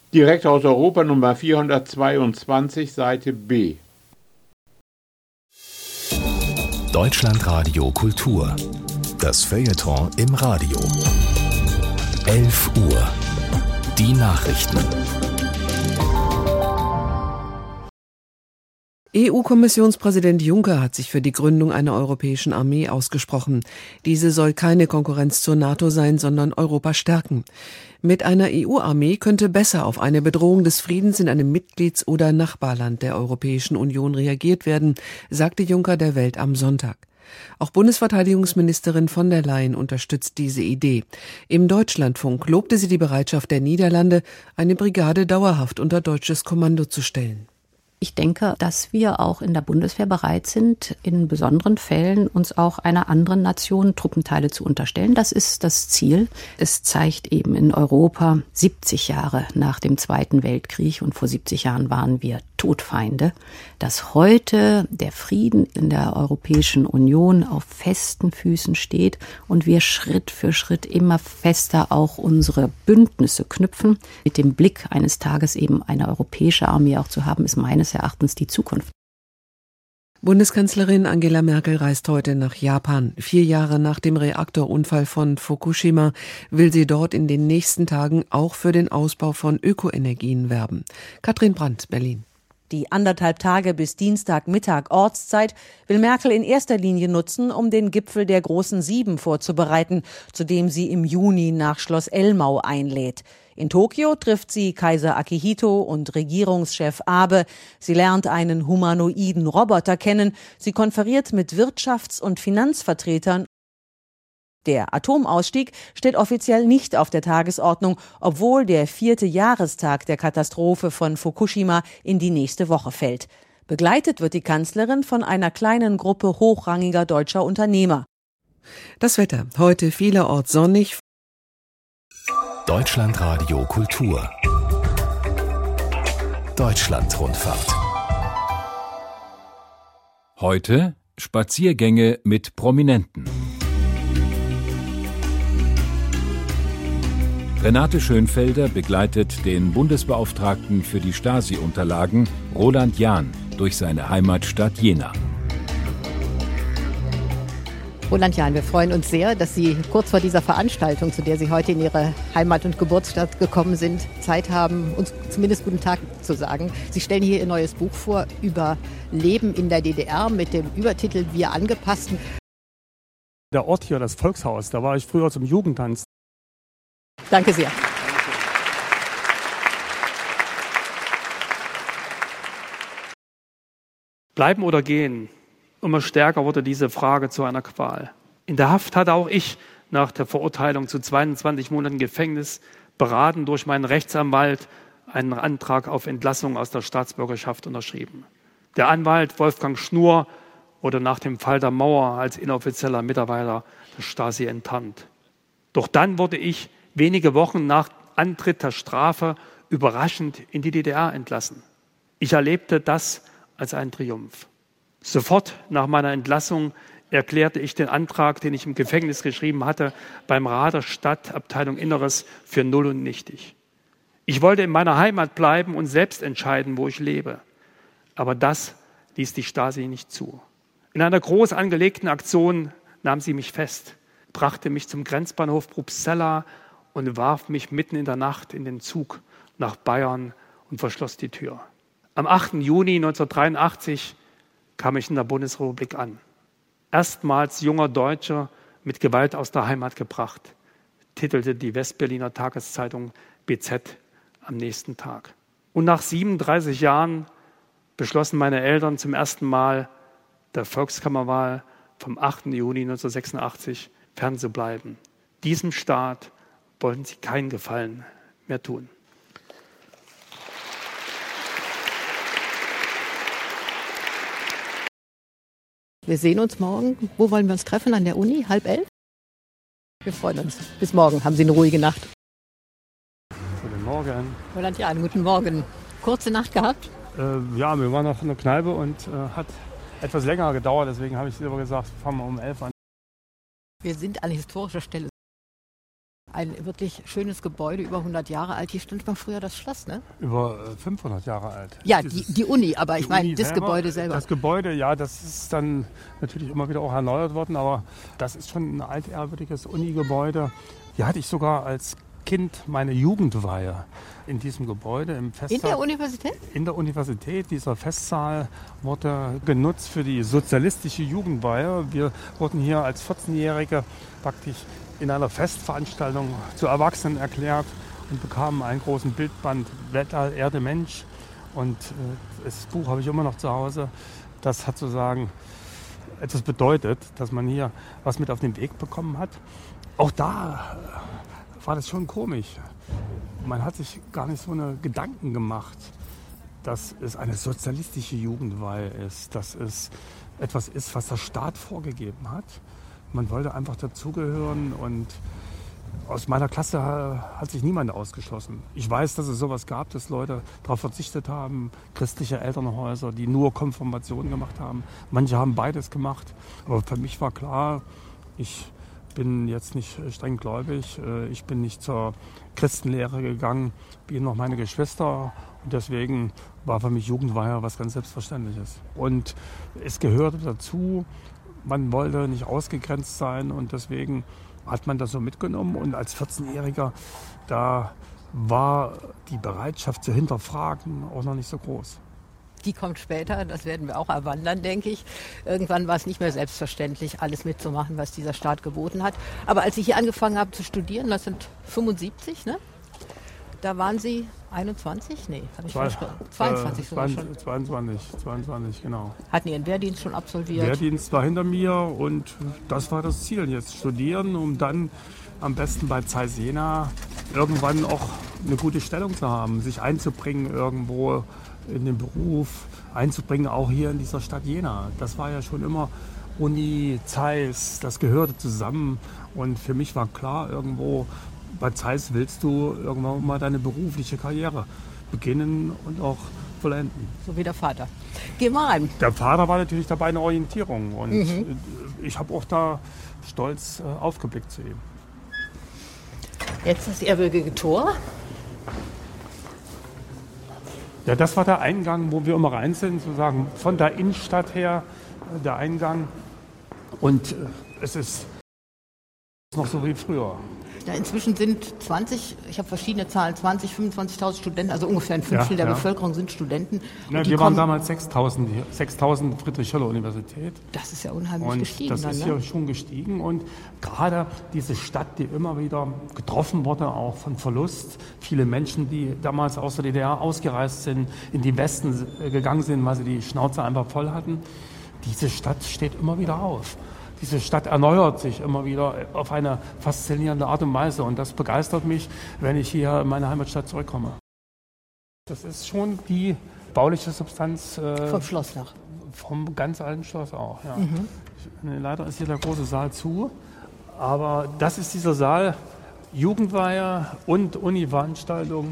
Direkt aus Europa Nummer 422, Seite B. Deutschlandradio Kultur. Das Feuilleton im Radio. 11 Uhr. Die Nachrichten. EU-Kommissionspräsident Juncker hat sich für die Gründung einer europäischen Armee ausgesprochen. Diese soll keine Konkurrenz zur NATO sein, sondern Europa stärken. Mit einer EU-Armee könnte besser auf eine Bedrohung des Friedens in einem Mitglieds- oder Nachbarland der Europäischen Union reagiert werden, sagte Juncker der Welt am Sonntag. Auch Bundesverteidigungsministerin von der Leyen unterstützt diese Idee. Im Deutschlandfunk lobte sie die Bereitschaft der Niederlande, eine Brigade dauerhaft unter deutsches Kommando zu stellen. Ich denke, dass wir auch in der Bundeswehr bereit sind, in besonderen Fällen uns auch einer anderen Nation Truppenteile zu unterstellen. Das ist das Ziel. Es zeigt eben in Europa 70 Jahre nach dem Zweiten Weltkrieg, und vor 70 Jahren waren wir Todfeinde, dass heute der Frieden in der Europäischen Union auf festen Füßen steht und wir Schritt für Schritt immer fester auch unsere Bündnisse knüpfen. Mit dem Blick eines Tages eben eine europäische Armee auch zu haben, ist meines Erachtens die Zukunft. Bundeskanzlerin Angela Merkel reist heute nach Japan. 4 Jahre nach dem Reaktorunfall von Fukushima will sie dort in den nächsten Tagen auch für den Ausbau von Ökoenergien werben. Katrin Brandt, Berlin. Die 1,5 Tage bis Dienstagmittag Ortszeit will Merkel in erster Linie nutzen, um den Gipfel der Großen Sieben vorzubereiten, zu dem sie im Juni nach Schloss Elmau einlädt. In Tokio trifft sie Kaiser Akihito und Regierungschef Abe. Sie lernt einen humanoiden Roboter kennen. Sie konferiert mit Wirtschafts- und Finanzvertretern. Der Atomausstieg steht offiziell nicht auf der Tagesordnung, obwohl der 4. Jahrestag der Katastrophe von Fukushima in die nächste Woche fällt. Begleitet wird die Kanzlerin von einer kleinen Gruppe hochrangiger deutscher Unternehmer. Das Wetter. Heute vielerorts sonnig. Deutschlandradio Kultur. Deutschlandrundfahrt. Heute Spaziergänge mit Prominenten. Renate Schönfelder begleitet den Bundesbeauftragten für die Stasi-Unterlagen, Roland Jahn, durch seine Heimatstadt Jena. Roland Jahn, wir freuen uns sehr, dass Sie kurz vor dieser Veranstaltung, zu der Sie heute in Ihre Heimat- und Geburtsstadt gekommen sind, Zeit haben, uns zumindest guten Tag zu sagen. Sie stellen hier Ihr neues Buch vor über Leben in der DDR mit dem Übertitel Wir angepassten. Der Ort hier, das Volkshaus, da war ich früher zum Jugendtanz. Danke sehr. Bleiben oder gehen? Immer stärker wurde diese Frage zu einer Qual. In der Haft hatte auch ich nach der Verurteilung zu 22 Monaten Gefängnis, beraten durch meinen Rechtsanwalt, einen Antrag auf Entlassung aus der Staatsbürgerschaft unterschrieben. Der Anwalt Wolfgang Schnur wurde nach dem Fall der Mauer als inoffizieller Mitarbeiter der Stasi enttarnt. Doch dann wurde ich wenige Wochen nach Antritt der Strafe überraschend in die DDR entlassen. Ich erlebte das als einen Triumph. Sofort nach meiner Entlassung erklärte ich den Antrag, den ich im Gefängnis geschrieben hatte, beim Rat der Stadt, Abteilung Inneres, für null und nichtig. Ich wollte in meiner Heimat bleiben und selbst entscheiden, wo ich lebe. Aber das ließ die Stasi nicht zu. In einer groß angelegten Aktion nahm sie mich fest, brachte mich zum Grenzbahnhof Bruxelles und warf mich mitten in der Nacht in den Zug nach Bayern und verschloss die Tür. Am 8. Juni 1983 kam ich in der Bundesrepublik an. Erstmals junger Deutscher mit Gewalt aus der Heimat gebracht, titelte die Westberliner Tageszeitung BZ am nächsten Tag. Und nach 37 Jahren beschlossen meine Eltern zum ersten Mal der Volkskammerwahl vom 8. Juni 1986 fernzubleiben. Diesem Staat wollten sie keinen Gefallen mehr tun. Wir sehen uns morgen. Wo wollen wir uns treffen? An der Uni? 10:30? Wir freuen uns. Bis morgen. Haben Sie eine ruhige Nacht. Guten Morgen. Roland Jahn, guten Morgen. Kurze Nacht gehabt? Ja, wir waren noch in der Kneipe und hat etwas länger gedauert. Deswegen habe ich aber gesagt, fangen wir um 11 an. Wir sind an historischer Stelle. Ein wirklich schönes Gebäude, über 100 Jahre alt. Hier stand mal früher das Schloss, ne? Über 500 Jahre alt. Ja, die Uni, aber ich meine das Gebäude selber. Das Gebäude, ja, das ist dann natürlich immer wieder auch erneuert worden, aber das ist schon ein altehrwürdiges Uni-Gebäude. Hier hatte ich sogar als Kind meine Jugendweihe in diesem Gebäude im Festsaal. In der Universität? In der Universität. Dieser Festsaal wurde genutzt für die sozialistische Jugendweihe. Wir wurden hier als 14-Jährige praktisch in einer Festveranstaltung zu Erwachsenen erklärt und bekamen einen großen Bildband Weltall, Erde, Mensch. Und das Buch habe ich immer noch zu Hause. Das hat sozusagen etwas bedeutet, dass man hier was mit auf den Weg bekommen hat. Auch da war das schon komisch. Man hat sich gar nicht so eine Gedanken gemacht, dass es eine sozialistische Jugendweihe ist, dass es etwas ist, was der Staat vorgegeben hat. Man wollte einfach dazugehören und aus meiner Klasse hat sich niemand ausgeschlossen. Ich weiß, dass es sowas gab, dass Leute darauf verzichtet haben, christliche Elternhäuser, die nur Konfirmationen gemacht haben. Manche haben beides gemacht, aber für mich war klar, ich bin jetzt nicht streng gläubig, ich bin nicht zur Christenlehre gegangen, wie noch meine Geschwister und deswegen war für mich Jugendweihe was ganz Selbstverständliches. Und es gehörte dazu, man wollte nicht ausgegrenzt sein und deswegen hat man das so mitgenommen und als 14-Jähriger, da war die Bereitschaft zu hinterfragen auch noch nicht so groß. Die kommt später, das werden wir auch erwandern, denke ich. Irgendwann war es nicht mehr selbstverständlich, alles mitzumachen, was dieser Staat geboten hat. Aber als ich hier angefangen habe zu studieren, 1975, ne? Da waren Sie 21? Nee, habe ich falsch gesagt. 22 sogar schon. 22, genau. Hatten Ihren Wehrdienst schon absolviert? Wehrdienst war hinter mir und das war das Ziel, jetzt studieren, um dann am besten bei Zeiss Jena irgendwann auch eine gute Stellung zu haben, sich einzubringen irgendwo in den Beruf, einzubringen, auch hier in dieser Stadt Jena. Das war ja schon immer Uni, Zeiss, das gehörte zusammen und für mich war klar, irgendwo bei Zeiss willst du irgendwann mal deine berufliche Karriere beginnen und auch vollenden. So wie der Vater. Geh mal rein. Der Vater war natürlich dabei eine Orientierung und ich habe auch da stolz aufgeblickt zu ihm. Jetzt das ehrwürdige Tor. Ja, das war der Eingang, wo wir immer rein sind, sozusagen von der Innenstadt her, der Eingang. Und es ist noch so wie früher. Ja, inzwischen sind 20, ich habe verschiedene Zahlen, 25.000 Studenten, also ungefähr ein Fünftel der Bevölkerung sind Studenten. Ja, wir waren damals 6.000 Friedrich-Schiller-Universität. Das ist ja unheimlich gestiegen. Das ist ja schon gestiegen und gerade diese Stadt, die immer wieder getroffen wurde, auch von Verlust. Viele Menschen, die damals aus der DDR ausgereist sind, in die Westen gegangen sind, weil sie die Schnauze einfach voll hatten. Diese Stadt steht immer wieder auf. Diese Stadt erneuert sich immer wieder auf eine faszinierende Art und Weise und das begeistert mich, wenn ich hier in meine Heimatstadt zurückkomme. Das ist schon die bauliche Substanz vom Schloss noch. Vom ganz alten Schloss auch, ja. Leider ist hier der große Saal zu, aber das ist dieser Saal, Jugendweihe und Uni-Veranstaltung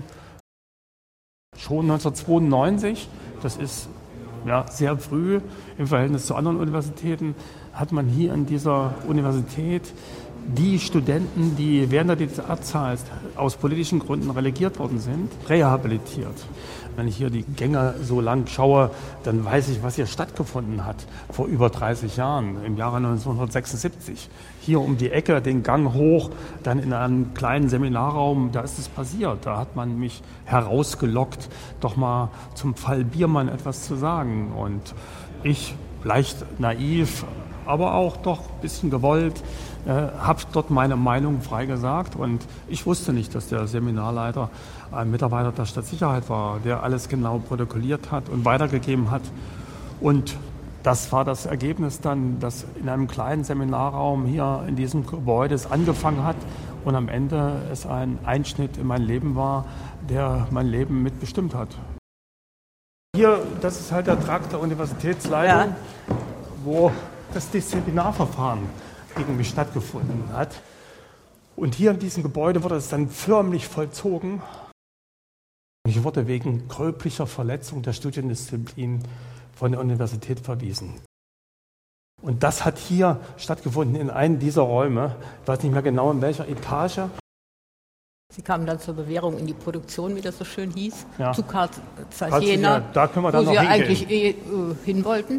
schon 1992. Das ist ja sehr früh im Verhältnis zu anderen Universitäten. Hat man hier an dieser Universität die Studenten, die während der DDR-Zeit aus politischen Gründen relegiert worden sind, rehabilitiert. Wenn ich hier die Gänge so lang schaue, dann weiß ich, was hier stattgefunden hat vor über 30 Jahren, im Jahre 1976. Hier um die Ecke, den Gang hoch, dann in einem kleinen Seminarraum, da ist es passiert. Da hat man mich herausgelockt, doch mal zum Fall Biermann etwas zu sagen. Und ich, leicht naiv, aber auch doch ein bisschen gewollt, habe dort meine Meinung frei gesagt. Und ich wusste nicht, dass der Seminarleiter ein Mitarbeiter der Stadtsicherheit war, der alles genau protokolliert hat und weitergegeben hat. Und das war das Ergebnis dann, dass in einem kleinen Seminarraum hier in diesem Gebäude es angefangen hat und am Ende es ein Einschnitt in mein Leben war, der mein Leben mitbestimmt hat. Hier, das ist halt der Trakt der Universitätsleitung, wo das Disziplinarverfahren gegen mich stattgefunden hat. Und hier in diesem Gebäude wurde es dann förmlich vollzogen. Ich wurde wegen gröblicher Verletzung der Studiendisziplin von der Universität verwiesen. Und das hat hier stattgefunden in einem dieser Räume, ich weiß nicht mehr genau in welcher Etage. Sie kamen dann zur Bewährung in die Produktion, wie das so schön hieß, ja. zu Cartagena, da können wir dann wo noch Sie hingehen. eigentlich hin wollten.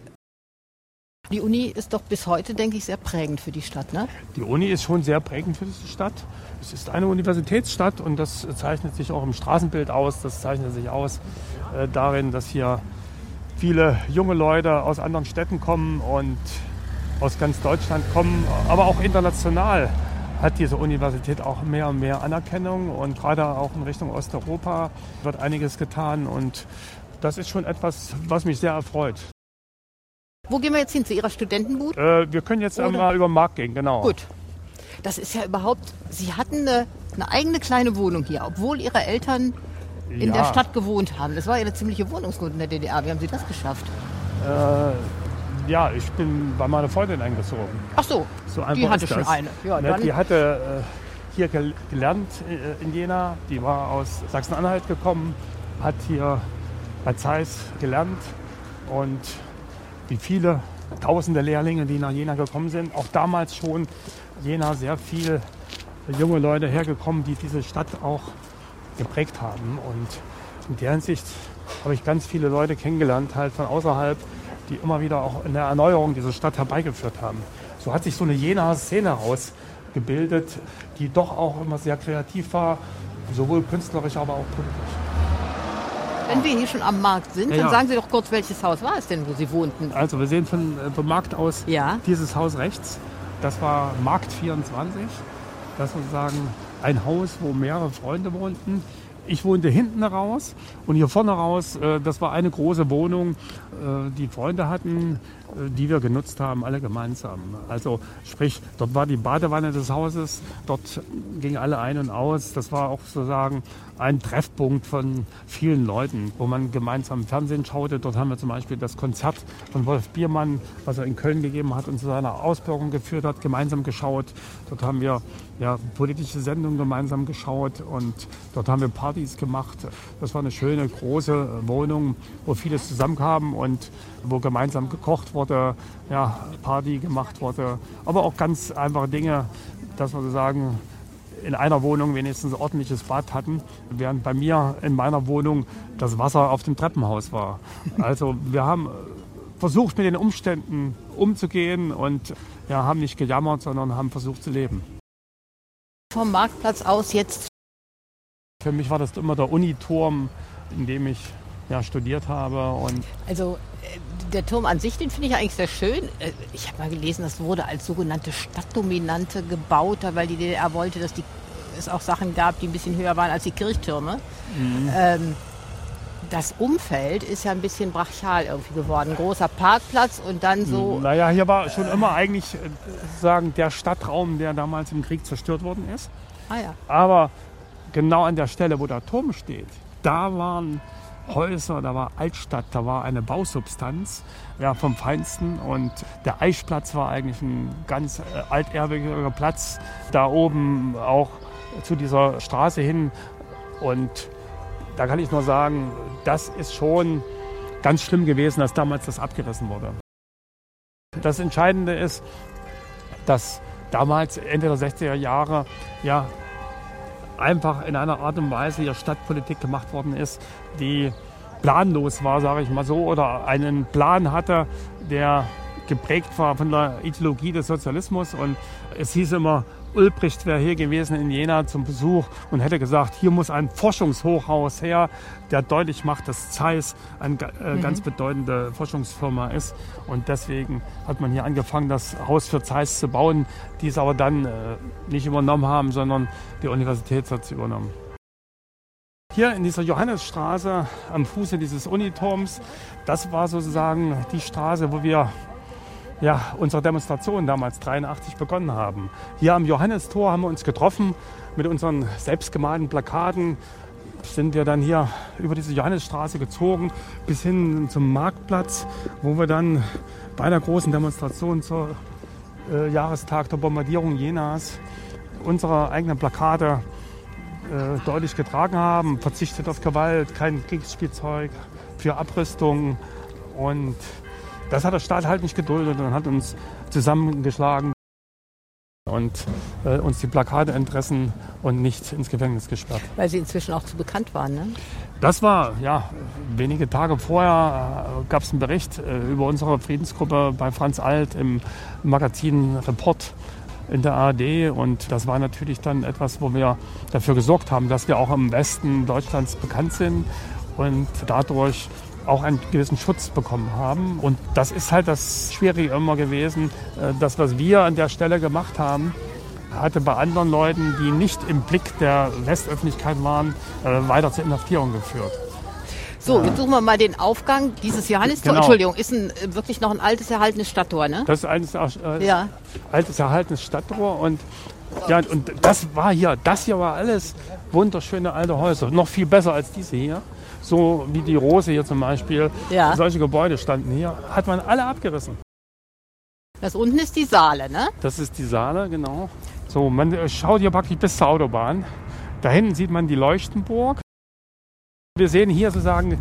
Die Uni ist doch bis heute, denke ich, sehr prägend für die Stadt, ne? Die Uni ist schon sehr prägend für diese Stadt. Es ist eine Universitätsstadt und das zeichnet sich auch im Straßenbild aus. Das zeichnet sich aus darin, dass hier viele junge Leute aus anderen Städten kommen und aus ganz Deutschland kommen, aber auch international hat diese Universität auch mehr und mehr Anerkennung und gerade auch in Richtung Osteuropa wird einiges getan und das ist schon etwas, was mich sehr erfreut. Wo gehen wir jetzt hin? Zu Ihrer Studentenbut? Wir können jetzt einmal über den Markt gehen, genau. Gut. Das ist ja überhaupt, Sie hatten eine eigene kleine Wohnung hier, obwohl Ihre Eltern in der Stadt gewohnt haben. Das war ja eine ziemliche Wohnungsnot in der DDR. Wie haben Sie das geschafft? Ja, ich bin bei meiner Freundin eingezogen. Ach so, die hatte schon eine. Ja, ne, die hatte hier gelernt in Jena. Die war aus Sachsen-Anhalt gekommen, hat hier bei Zeiss gelernt und wie viele tausende Lehrlinge, die nach Jena gekommen sind, auch damals schon Jena sehr viele junge Leute hergekommen, die diese Stadt auch geprägt haben. Und in der Hinsicht habe ich ganz viele Leute kennengelernt, halt von außerhalb, die immer wieder auch in der Erneuerung dieser Stadt herbeigeführt haben. So hat sich so eine Jenaer Szene herausgebildet, die doch auch immer sehr kreativ war, sowohl künstlerisch, aber auch politisch. Wenn wir hier schon am Markt sind, dann sagen Sie doch kurz, welches Haus war es denn, wo Sie wohnten? Also wir sehen vom Markt aus dieses Haus rechts. Das war Markt 24. Das ist sozusagen ein Haus, wo mehrere Freunde wohnten. Ich wohnte hinten raus und hier vorne raus, das war eine große Wohnung, die Freunde hatten, die wir genutzt haben, alle gemeinsam. Also sprich, dort war die Badewanne des Hauses, dort gingen alle ein und aus. Das war auch sozusagen ein Treffpunkt von vielen Leuten, wo man gemeinsam Fernsehen schaute. Dort haben wir zum Beispiel das Konzert von Wolf Biermann, was er in Köln gegeben hat und zu seiner Ausbildung geführt hat, gemeinsam geschaut. Dort haben wir politische Sendungen gemeinsam geschaut und dort haben wir Partys gemacht. Das war eine schöne, große Wohnung, wo vieles zusammenkam und wo gemeinsam gekocht wurde, Party gemacht wurde. Aber auch ganz einfache Dinge, dass wir sozusagen in einer Wohnung wenigstens ein ordentliches Bad hatten, während bei mir in meiner Wohnung das Wasser auf dem Treppenhaus war. Also wir haben versucht, mit den Umständen umzugehen und haben nicht gejammert, sondern haben versucht zu leben. Vom Marktplatz aus jetzt? Für mich war das immer der Uniturm, in dem ich studiert habe. Und also der Turm an sich, den finde ich eigentlich sehr schön. Ich habe mal gelesen, das wurde als sogenannte Stadtdominante gebaut, weil die DDR wollte, dass es auch Sachen gab, die ein bisschen höher waren als die Kirchtürme. Mhm. Das Umfeld ist ja ein bisschen brachial irgendwie geworden. Ein großer Parkplatz und dann so... Naja, hier war schon immer eigentlich sozusagen der Stadtraum, der damals im Krieg zerstört worden ist. Ah ja. Aber genau an der Stelle, wo der Turm steht, da waren Häuser, da war Altstadt, da war eine Bausubstanz vom Feinsten. Und der Eichplatz war eigentlich ein ganz alterbiger Platz, da oben auch zu dieser Straße hin. Und da kann ich nur sagen, das ist schon ganz schlimm gewesen, dass damals das abgerissen wurde. Das Entscheidende ist, dass damals Ende der 60er Jahre einfach in einer Art und Weise hier Stadtpolitik gemacht worden ist, die planlos war, sage ich mal so, oder einen Plan hatte, der geprägt war von der Ideologie des Sozialismus. Und es hieß immer, Ulbricht wäre hier gewesen in Jena zum Besuch und hätte gesagt, hier muss ein Forschungshochhaus her, der deutlich macht, dass Zeiss eine ganz bedeutende Forschungsfirma ist. Und deswegen hat man hier angefangen, das Haus für Zeiss zu bauen, die es aber dann nicht übernommen haben, sondern die Universität hat es übernommen. Hier in dieser Johannesstraße am Fuße dieses Uniturms, das war sozusagen die Straße, wo wir unsere Demonstration damals 1983 begonnen haben. Hier am Johannistor haben wir uns getroffen mit unseren selbstgemalten Plakaten. Sind wir dann hier über diese Johannisstraße gezogen bis hin zum Marktplatz, wo wir dann bei einer großen Demonstration zur Jahrestag der Bombardierung Jenas unsere eigenen Plakate deutlich getragen haben. Verzichtet auf Gewalt, kein Kriegsspielzeug, für Abrüstung. Und das hat der Staat halt nicht geduldet und hat uns zusammengeschlagen. und uns die Plakate entrissen und nicht ins Gefängnis gesperrt. Weil Sie inzwischen auch zu bekannt waren, ne? Das war, wenige Tage vorher gab es einen Bericht über unsere Friedensgruppe bei Franz Alt im Magazin Report in der ARD. Und das war natürlich dann etwas, wo wir dafür gesorgt haben, dass wir auch im Westen Deutschlands bekannt sind und dadurch auch einen gewissen Schutz bekommen haben. Und das ist halt das Schwierige immer gewesen. Das, was wir an der Stelle gemacht haben, hatte bei anderen Leuten, die nicht im Blick der Westöffentlichkeit waren, weiter zur Inhaftierung geführt. So, jetzt suchen wir mal den Aufgang dieses Johannistor. Genau. Entschuldigung, ist wirklich noch ein altes, erhaltenes Stadttor, ne? Das ist ein altes, erhaltenes Stadttor. Und das hier war alles wunderschöne alte Häuser. Noch viel besser als diese hier. So wie die Rose hier zum Beispiel. Ja. Solche Gebäude standen hier. Hat man alle abgerissen. Das unten ist die Saale, ne? Das ist die Saale, genau. So, man schaut hier praktisch bis zur Autobahn. Da hinten sieht man die Leuchtenburg. Wir sehen hier sozusagen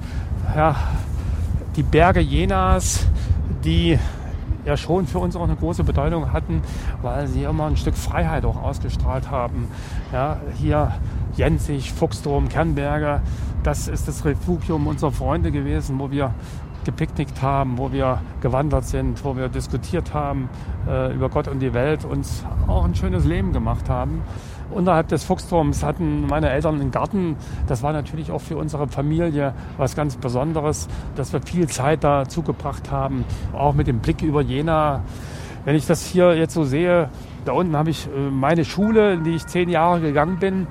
die Berge Jenas, die ja schon für uns auch eine große Bedeutung hatten, weil sie immer ein Stück Freiheit auch ausgestrahlt haben. Ja, hier Jenzig, Fuchsdom, Kernberge, das ist das Refugium unserer Freunde gewesen, wo wir gepicknickt haben, wo wir gewandert sind, wo wir diskutiert haben über Gott und die Welt, uns auch ein schönes Leben gemacht haben. Unterhalb des Fuchsturms hatten meine Eltern einen Garten. Das war natürlich auch für unsere Familie was ganz Besonderes, dass wir viel Zeit da zugebracht haben, auch mit dem Blick über Jena. Wenn ich das hier jetzt so sehe, da unten habe ich meine Schule, in die ich 10 Jahre gegangen bin.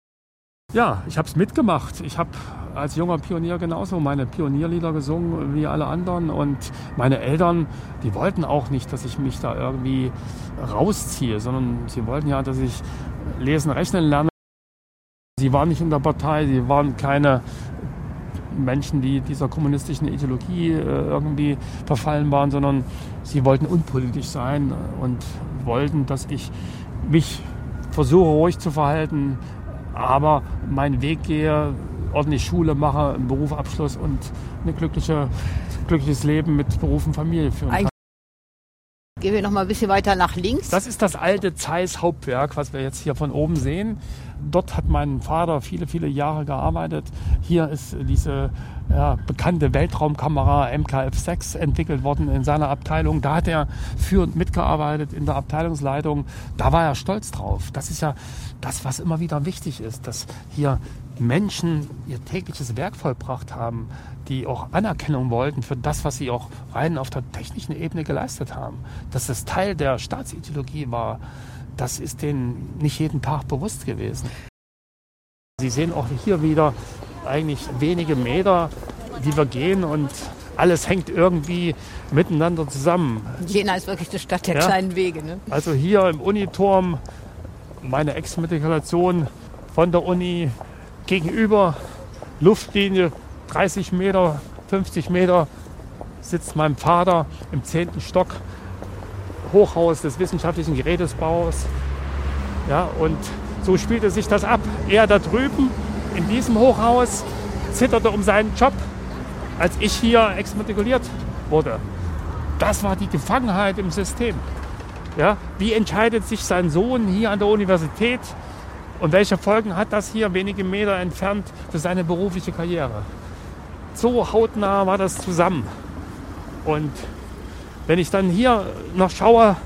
Ja, ich habe es mitgemacht. Ich habe als junger Pionier genauso meine Pionierlieder gesungen wie alle anderen. Und meine Eltern, die wollten auch nicht, dass ich mich da irgendwie rausziehe, sondern sie wollten ja, dass ich lesen, rechnen lerne. Sie waren nicht in der Partei, sie waren keine Menschen, die dieser kommunistischen Ideologie irgendwie verfallen waren, sondern sie wollten unpolitisch sein und wollten, dass ich mich versuche, ruhig zu verhalten, aber meinen Weg gehe, ordentlich Schule mache, einen Berufsabschluss und ein glückliches Leben mit Beruf und Familie führen kann. Gehen wir noch mal ein bisschen weiter nach links. Das ist das alte Zeiss Hauptwerk, was wir jetzt hier von oben sehen. Dort hat mein Vater viele, viele Jahre gearbeitet. Hier ist diese bekannte Weltraumkamera MKF6 entwickelt worden in seiner Abteilung. Da hat er führend mitgearbeitet in der Abteilungsleitung. Da war er stolz drauf. Das ist ja das, was immer wieder wichtig ist, dass hier Menschen ihr tägliches Werk vollbracht haben, die auch Anerkennung wollten für das, was sie auch rein auf der technischen Ebene geleistet haben. Dass das Teil der Staatsideologie war, das ist denen nicht jeden Tag bewusst gewesen. Sie sehen auch hier wieder eigentlich wenige Meter, die wir gehen und alles hängt irgendwie miteinander zusammen. Jena ist wirklich die Stadt der kleinen Wege, ne? Also hier im Uniturm, meine Exmatrikulation von der Uni gegenüber, Luftlinie 30 Meter, 50 Meter, sitzt mein Vater im 10. Stock, Hochhaus des wissenschaftlichen Gerätesbaus. Ja, und so spielte sich das ab. Er da drüben in diesem Hochhaus zitterte um seinen Job, als ich hier exmatrikuliert wurde. Das war die Gefangenheit im System. Ja, wie entscheidet sich sein Sohn hier an der Universität und welche Folgen hat das hier wenige Meter entfernt für seine berufliche Karriere? So hautnah war das zusammen. Und wenn ich dann hier noch schaue,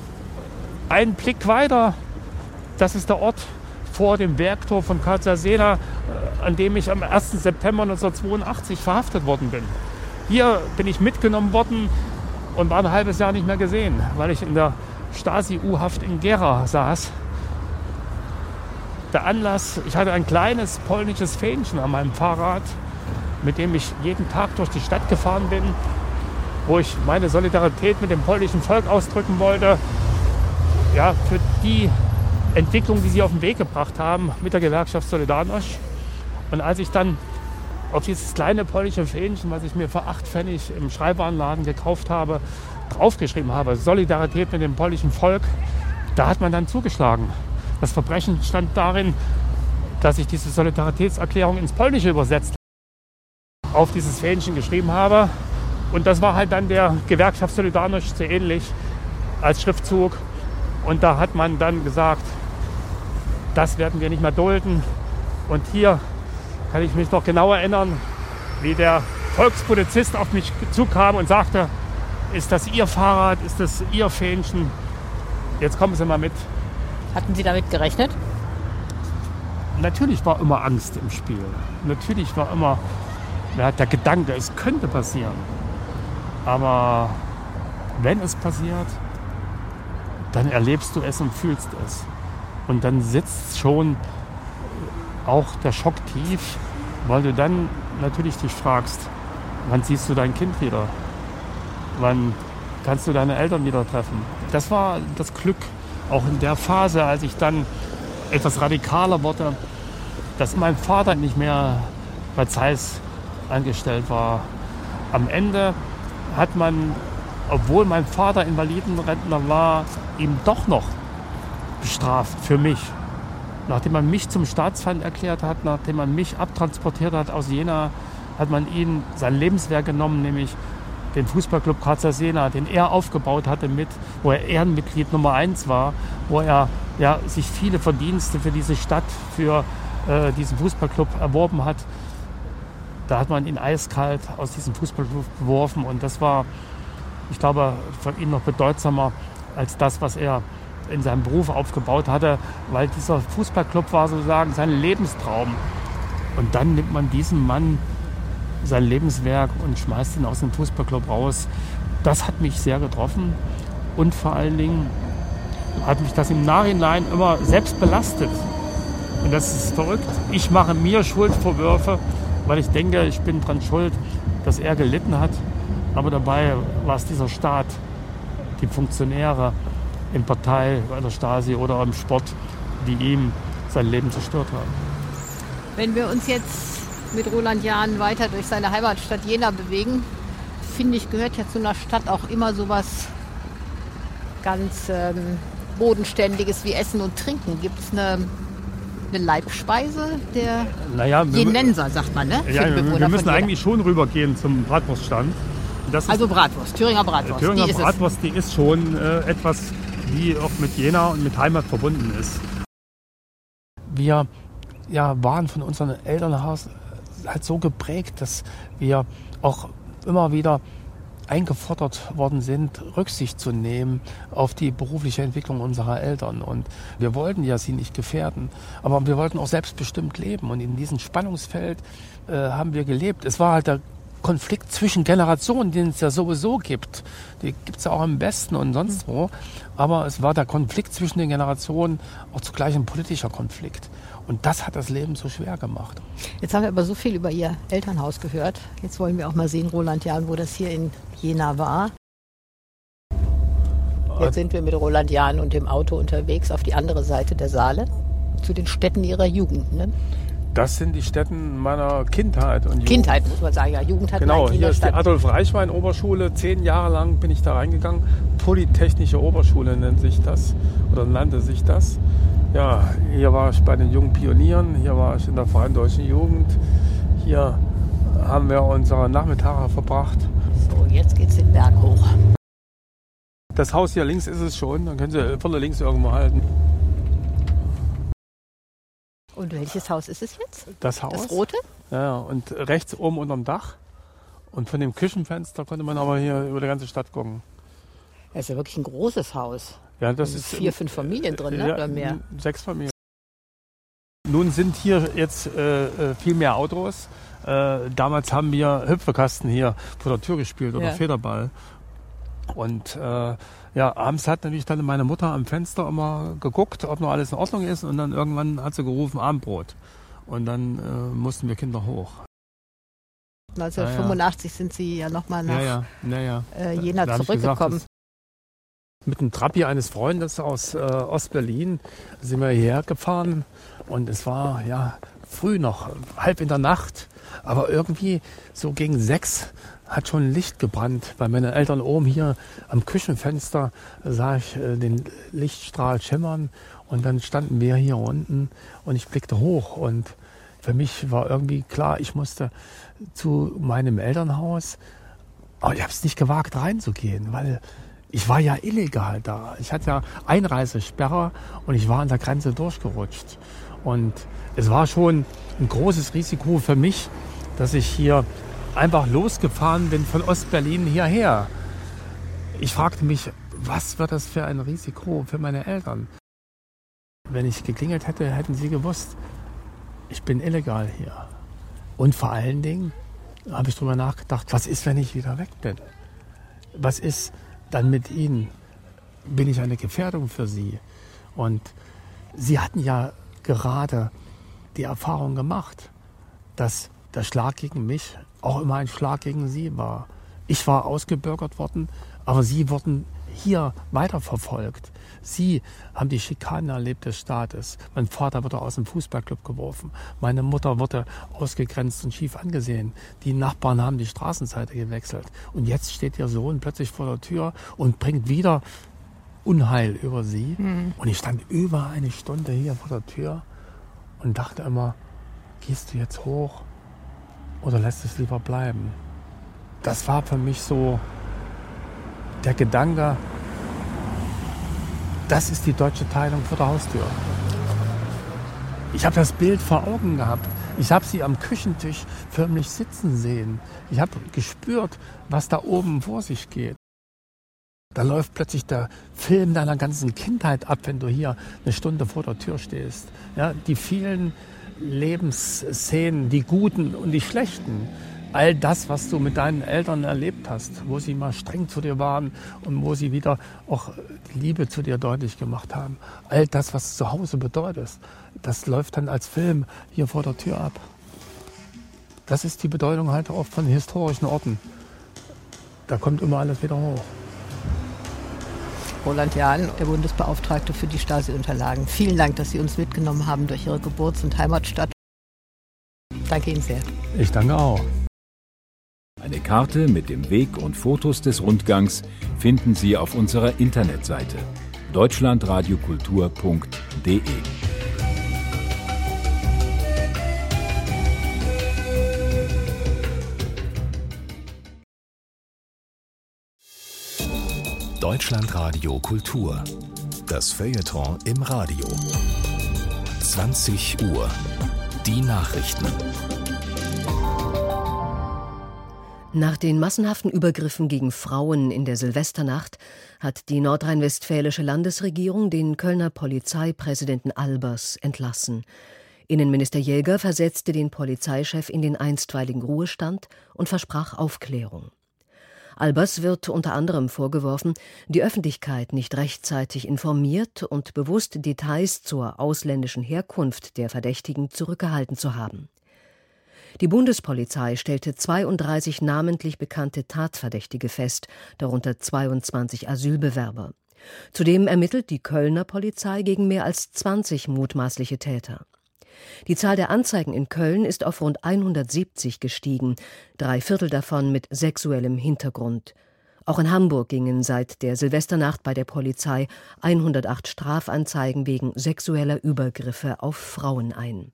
einen Blick weiter, das ist der Ort vor dem Werktor von Cartagena, an dem ich am 1. September 1982 verhaftet worden bin. Hier bin ich mitgenommen worden und war ein halbes Jahr nicht mehr gesehen, weil ich in der Stasi-U-Haft in Gera saß. Der Anlass, ich hatte ein kleines polnisches Fähnchen an meinem Fahrrad, mit dem ich jeden Tag durch die Stadt gefahren bin, wo ich meine Solidarität mit dem polnischen Volk ausdrücken wollte, ja, für die Entwicklung, die sie auf den Weg gebracht haben mit der Gewerkschaft Solidarność. Und als ich dann auf dieses kleine polnische Fähnchen, was ich mir für 8 Pfennig im Schreibwarenladen gekauft habe, draufgeschrieben habe, Solidarität mit dem polnischen Volk, da hat man dann zugeschlagen. Das Verbrechen stand darin, dass ich diese Solidaritätserklärung ins Polnische übersetzt auf dieses Fähnchen geschrieben habe. Und das war halt dann der Gewerkschaft Solidarność so ähnlich als Schriftzug. Und da hat man dann gesagt, das werden wir nicht mehr dulden. Und hier kann ich mich noch genau erinnern, wie der Volkspolizist auf mich zukam und sagte, ist das Ihr Fahrrad, ist das Ihr Fähnchen? Jetzt kommen Sie mal mit. Hatten Sie damit gerechnet? Natürlich war immer Angst im Spiel. Natürlich war immer der Gedanke, es könnte passieren. Aber wenn es passiert, dann erlebst du es und fühlst es. Und dann sitzt schon auch der Schock tief, weil du dann natürlich dich fragst, wann siehst du dein Kind wieder? Wann kannst du deine Eltern wieder treffen? Das war das Glück, auch in der Phase, als ich dann etwas radikaler wurde, dass mein Vater nicht mehr bei Zeiss angestellt war. Am Ende hat man, obwohl mein Vater Invalidenrentner war, ihm doch noch bestraft für mich. Nachdem man mich zum Staatsfeind erklärt hat, nachdem man mich abtransportiert hat aus Jena, hat man ihm sein Lebenswerk genommen, nämlich den Fußballclub Grazer Sena, den er aufgebaut hatte, wo er Ehrenmitglied Nummer 1 war, wo er sich viele Verdienste für diese Stadt, für diesen Fußballclub erworben hat. Da hat man ihn eiskalt aus diesem Fußballclub geworfen und das war, ich glaube, von ihm noch bedeutsamer als das, was er in seinem Beruf aufgebaut hatte, weil dieser Fußballclub war sozusagen sein Lebenstraum. Und dann nimmt man diesem Mann sein Lebenswerk und schmeißt ihn aus dem Fußballclub raus. Das hat mich sehr getroffen und vor allen Dingen hat mich das im Nachhinein immer selbst belastet. Und das ist verrückt. Ich mache mir Schuldvorwürfe, weil ich denke, ich bin dran schuld, dass er gelitten hat. Aber dabei war es dieser Staat, die Funktionäre in Partei, bei der Stasi oder im Sport, die ihm sein Leben zerstört haben. Wenn wir uns jetzt mit Roland Jahn weiter durch seine Heimatstadt Jena bewegen, finde ich, gehört ja zu einer Stadt auch immer sowas ganz Bodenständiges wie Essen und Trinken. Gibt es eine Leibspeise der Jenenser, sagt man, ne? Ja, wir müssen eigentlich schon rübergehen zum Bratwurststand. Also Bratwurst, Thüringer Bratwurst. Thüringer Bratwurst, die ist schon etwas, die auch mit Jena und mit Heimat verbunden ist. Wir waren von unserem Elternhaus halt so geprägt, dass wir auch immer wieder eingefordert worden sind, Rücksicht zu nehmen auf die berufliche Entwicklung unserer Eltern. Und wir wollten ja sie nicht gefährden, aber wir wollten auch selbstbestimmt leben. Und in diesem Spannungsfeld haben wir gelebt. Es war halt der Konflikt zwischen Generationen, den es ja sowieso gibt. Die gibt es ja auch im Westen und sonst wo. Aber es war der Konflikt zwischen den Generationen auch zugleich ein politischer Konflikt. Und das hat das Leben so schwer gemacht. Jetzt haben wir aber so viel über Ihr Elternhaus gehört. Jetzt wollen wir auch mal sehen, Roland Jahn, wo das hier in Jena war. Jetzt sind wir mit Roland Jahn und dem Auto unterwegs auf die andere Seite der Saale, zu den Städten Ihrer Jugend, ne? Das sind die Stätten meiner Kindheit und Jugend. Kindheit, muss man sagen, ja. Jugend hat genau, hier ist die Adolf-Reichwein-Oberschule. 10 Jahre lang bin ich da reingegangen. Polytechnische Oberschule nennt sich das oder nannte sich das. Ja, hier war ich bei den jungen Pionieren, hier war ich in der Freien Deutschen Jugend. Hier haben wir unsere Nachmittage verbracht. So, jetzt geht's den Berg hoch. Das Haus hier links ist es schon, dann können Sie vorne links irgendwo halten. Und welches Haus ist es jetzt? Das Haus. Das rote? Ja, und rechts oben unterm Dach. Und von dem Küchenfenster konnte man aber hier über die ganze Stadt gucken. Das ist ja wirklich ein großes Haus. Ja, das ist 4, 5 Familien drin, ne? Oder mehr? 6 Familien. Nun sind hier jetzt viel mehr Autos. Damals haben wir Hüpfekasten hier vor der Tür gespielt oder Federball. Und abends hat natürlich dann meine Mutter am Fenster immer geguckt, ob noch alles in Ordnung ist. Und dann irgendwann hat sie gerufen, Abendbrot. Und dann mussten wir Kinder hoch. 1985 sind Sie ja nochmal nach Jena zurückgekommen. Gesagt, mit dem Trabi eines Freundes aus Ostberlin sind wir hierher gefahren. Und es war früh noch, halb in der Nacht. Aber irgendwie so gegen 6 hat schon Licht gebrannt. Bei meinen Eltern oben hier am Küchenfenster sah ich den Lichtstrahl schimmern. Und dann standen wir hier unten und ich blickte hoch. Und für mich war irgendwie klar, ich musste zu meinem Elternhaus. Aber ich habe es nicht gewagt reinzugehen, weil Ich war ja illegal da. Ich hatte ja Einreisesperre und ich war an der Grenze durchgerutscht. Und es war schon ein großes Risiko für mich, dass ich hier einfach losgefahren bin von Ostberlin hierher. Ich fragte mich, was wird das für ein Risiko für meine Eltern? Wenn ich geklingelt hätte, hätten sie gewusst, ich bin illegal hier. Und vor allen Dingen habe ich darüber nachgedacht, was ist, wenn ich wieder weg bin? Was ist dann mit ihnen? Bin ich eine Gefährdung für sie? Und sie hatten ja gerade die Erfahrung gemacht, dass der Schlag gegen mich auch immer ein Schlag gegen sie war. Ich war ausgebürgert worden, aber sie wurden hier weiterverfolgt. Sie haben die Schikanen erlebt des Staates. Mein Vater wurde aus dem Fußballclub geworfen. Meine Mutter wurde ausgegrenzt und schief angesehen. Die Nachbarn haben die Straßenseite gewechselt. Und jetzt steht ihr Sohn plötzlich vor der Tür und bringt wieder Unheil über sie. Und ich stand über eine Stunde hier vor der Tür und dachte immer, gehst du jetzt hoch oder lässt es lieber bleiben? Das war für mich so der Gedanke, das ist die deutsche Teilung vor der Haustür. Ich habe das Bild vor Augen gehabt. Ich habe sie am Küchentisch förmlich sitzen sehen. Ich habe gespürt, was da oben vor sich geht. Da läuft plötzlich der Film deiner ganzen Kindheit ab, wenn du hier eine Stunde vor der Tür stehst. Ja, die vielen Lebensszenen, die guten und die schlechten. All das, was du mit deinen Eltern erlebt hast, wo sie mal streng zu dir waren und wo sie wieder auch die Liebe zu dir deutlich gemacht haben. All das, was zu Hause bedeutet, das läuft dann als Film hier vor der Tür ab. Das ist die Bedeutung halt auch von historischen Orten. Da kommt immer alles wieder hoch. Roland Jahn, der Bundesbeauftragte für die Stasi-Unterlagen. Vielen Dank, dass Sie uns mitgenommen haben durch Ihre Geburts- und Heimatstadt. Danke Ihnen sehr. Ich danke auch. Eine Karte mit dem Weg und Fotos des Rundgangs finden Sie auf unserer Internetseite deutschlandradiokultur.de. Deutschlandradio Kultur. Das Feuilleton im Radio. 20 Uhr. Die Nachrichten. Nach den massenhaften Übergriffen gegen Frauen in der Silvesternacht hat die nordrhein-westfälische Landesregierung den Kölner Polizeipräsidenten Albers entlassen. Innenminister Jäger versetzte den Polizeichef in den einstweiligen Ruhestand und versprach Aufklärung. Albers wird unter anderem vorgeworfen, die Öffentlichkeit nicht rechtzeitig informiert und bewusst Details zur ausländischen Herkunft der Verdächtigen zurückgehalten zu haben. Die Bundespolizei stellte 32 namentlich bekannte Tatverdächtige fest, darunter 22 Asylbewerber. Zudem ermittelt die Kölner Polizei gegen mehr als 20 mutmaßliche Täter. Die Zahl der Anzeigen in Köln ist auf rund 170 gestiegen, 3/4 davon mit sexuellem Hintergrund. Auch in Hamburg gingen seit der Silvesternacht bei der Polizei 108 Strafanzeigen wegen sexueller Übergriffe auf Frauen ein.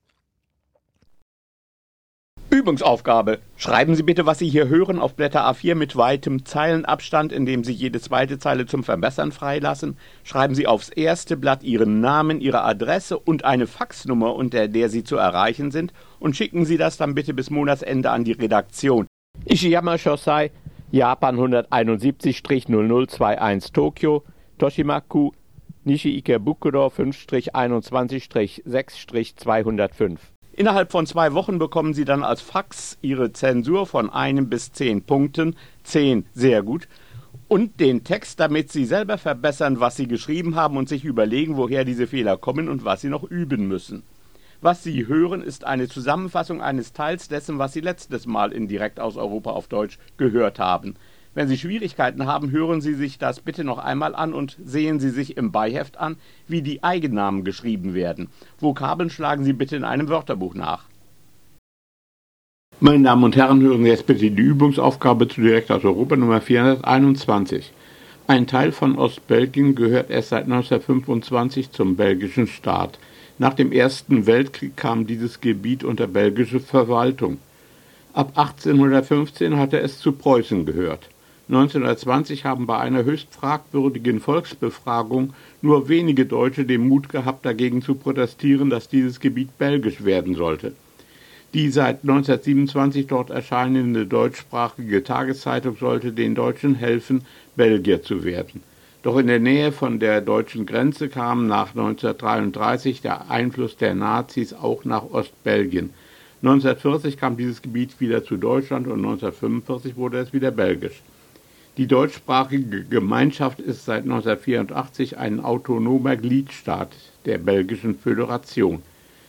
Übungsaufgabe. Schreiben Sie bitte, was Sie hier hören, auf Blätter A4 mit weitem Zeilenabstand, indem Sie jede zweite Zeile zum Verbessern freilassen. Schreiben Sie aufs erste Blatt Ihren Namen, Ihre Adresse und eine Faxnummer, unter der Sie zu erreichen sind, und schicken Sie das dann bitte bis Monatsende an die Redaktion. Ishiyama Shosai, Japan 171-0021 Tokio, Toshimaku, Nishi-Ikebukuro 5-21-6-205. Innerhalb von 2 Wochen bekommen Sie dann als Fax Ihre Zensur von 1 bis 10 Punkten, 10 sehr gut, und den Text, damit Sie selber verbessern, was Sie geschrieben haben und sich überlegen, woher diese Fehler kommen und was Sie noch üben müssen. Was Sie hören, ist eine Zusammenfassung eines Teils dessen, was Sie letztes Mal in Direkt aus Europa auf Deutsch gehört haben. Wenn Sie Schwierigkeiten haben, hören Sie sich das bitte noch einmal an und sehen Sie sich im Beiheft an, wie die Eigennamen geschrieben werden. Vokabeln schlagen Sie bitte in einem Wörterbuch nach. Meine Damen und Herren, hören Sie jetzt bitte die Übungsaufgabe zu Direkt aus Europa Nummer 421. Ein Teil von Ostbelgien gehört erst seit 1925 zum belgischen Staat. Nach dem Ersten Weltkrieg kam dieses Gebiet unter belgische Verwaltung. Ab 1815 hatte es zu Preußen gehört. 1920 haben bei einer höchst fragwürdigen Volksbefragung nur wenige Deutsche den Mut gehabt, dagegen zu protestieren, dass dieses Gebiet belgisch werden sollte. Die seit 1927 dort erscheinende deutschsprachige Tageszeitung sollte den Deutschen helfen, Belgier zu werden. Doch in der Nähe von der deutschen Grenze kam nach 1933 der Einfluss der Nazis auch nach Ostbelgien. 1940 kam dieses Gebiet wieder zu Deutschland und 1945 wurde es wieder belgisch. Die deutschsprachige Gemeinschaft ist seit 1984 ein autonomer Gliedstaat der belgischen Föderation.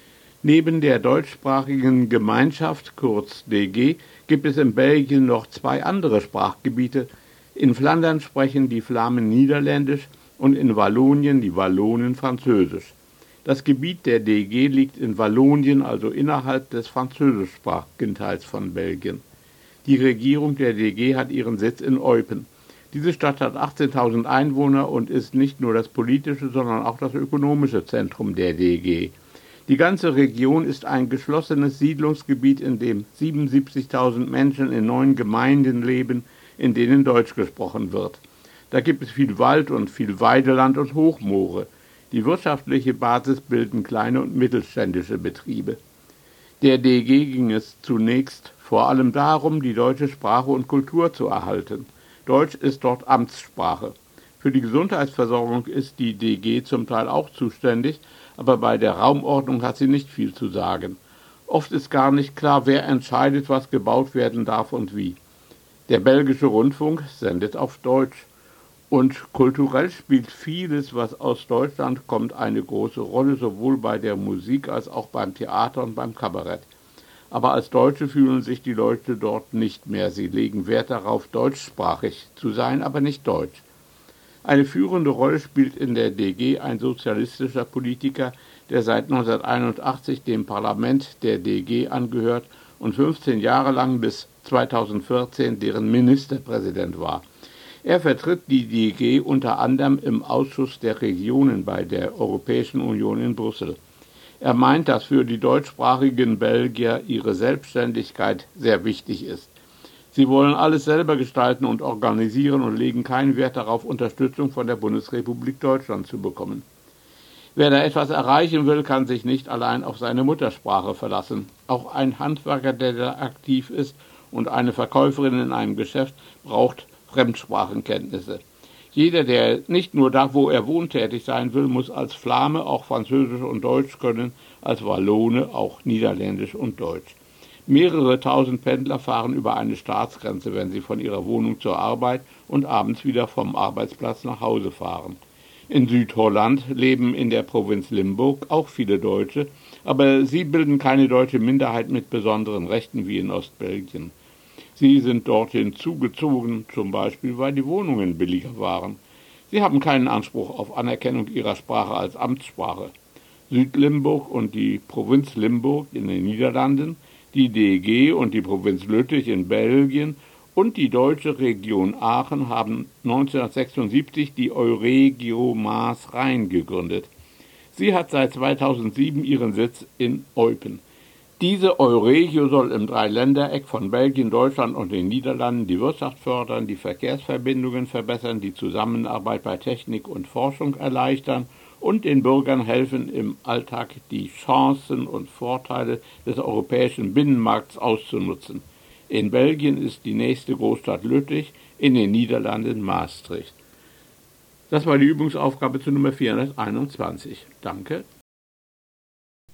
Neben der deutschsprachigen Gemeinschaft, kurz DG, gibt es in Belgien noch 2 andere Sprachgebiete. In Flandern sprechen die Flamen Niederländisch und in Wallonien die Wallonen Französisch. Das Gebiet der DG liegt in Wallonien, also innerhalb des französischsprachigen Teils von Belgien. Die Regierung der DG hat ihren Sitz in Eupen. Diese Stadt hat 18.000 Einwohner und ist nicht nur das politische, sondern auch das ökonomische Zentrum der DG. Die ganze Region ist ein geschlossenes Siedlungsgebiet, in dem 77.000 Menschen in 9 Gemeinden leben, in denen Deutsch gesprochen wird. Da gibt es viel Wald und viel Weideland und Hochmoore. Die wirtschaftliche Basis bilden kleine und mittelständische Betriebe. Der DG ging es zunächst vor allem darum, die deutsche Sprache und Kultur zu erhalten. Deutsch ist dort Amtssprache. Für die Gesundheitsversorgung ist die DG zum Teil auch zuständig, aber bei der Raumordnung hat sie nicht viel zu sagen. Oft ist gar nicht klar, wer entscheidet, was gebaut werden darf und wie. Der belgische Rundfunk sendet auf Deutsch. Und kulturell spielt vieles, was aus Deutschland kommt, eine große Rolle, sowohl bei der Musik als auch beim Theater und beim Kabarett. Aber als Deutsche fühlen sich die Leute dort nicht mehr. Sie legen Wert darauf, deutschsprachig zu sein, aber nicht deutsch. Eine führende Rolle spielt in der DG ein sozialistischer Politiker, der seit 1981 dem Parlament der DG angehört und 15 Jahre lang bis 2014 deren Ministerpräsident war. Er vertritt die DG unter anderem im Ausschuss der Regionen bei der Europäischen Union in Brüssel. Er meint, dass für die deutschsprachigen Belgier ihre Selbstständigkeit sehr wichtig ist. Sie wollen alles selber gestalten und organisieren und legen keinen Wert darauf, Unterstützung von der Bundesrepublik Deutschland zu bekommen. Wer da etwas erreichen will, kann sich nicht allein auf seine Muttersprache verlassen. Auch ein Handwerker, der da aktiv ist, und eine Verkäuferin in einem Geschäft braucht Fremdsprachenkenntnisse. Jeder, der nicht nur da, wo er wohnt, tätig sein will, muss als Flame auch Französisch und Deutsch können, als Wallone auch Niederländisch und Deutsch. Mehrere tausend Pendler fahren über eine Staatsgrenze, wenn sie von ihrer Wohnung zur Arbeit und abends wieder vom Arbeitsplatz nach Hause fahren. In Südholland leben in der Provinz Limburg auch viele Deutsche, aber sie bilden keine deutsche Minderheit mit besonderen Rechten wie in Ostbelgien. Sie sind dorthin zugezogen, zum Beispiel, weil die Wohnungen billiger waren. Sie haben keinen Anspruch auf Anerkennung ihrer Sprache als Amtssprache. Südlimburg und die Provinz Limburg in den Niederlanden, die DG und die Provinz Lüttich in Belgien und die deutsche Region Aachen haben 1976 die Euregio Maas-Rhein gegründet. Sie hat seit 2007 ihren Sitz in Eupen. Diese Euregio soll im Dreiländereck von Belgien, Deutschland und den Niederlanden die Wirtschaft fördern, die Verkehrsverbindungen verbessern, die Zusammenarbeit bei Technik und Forschung erleichtern und den Bürgern helfen, im Alltag die Chancen und Vorteile des europäischen Binnenmarkts auszunutzen. In Belgien ist die nächste Großstadt Lüttich, in den Niederlanden Maastricht. Das war die Übungsaufgabe zu Nummer 421. Danke.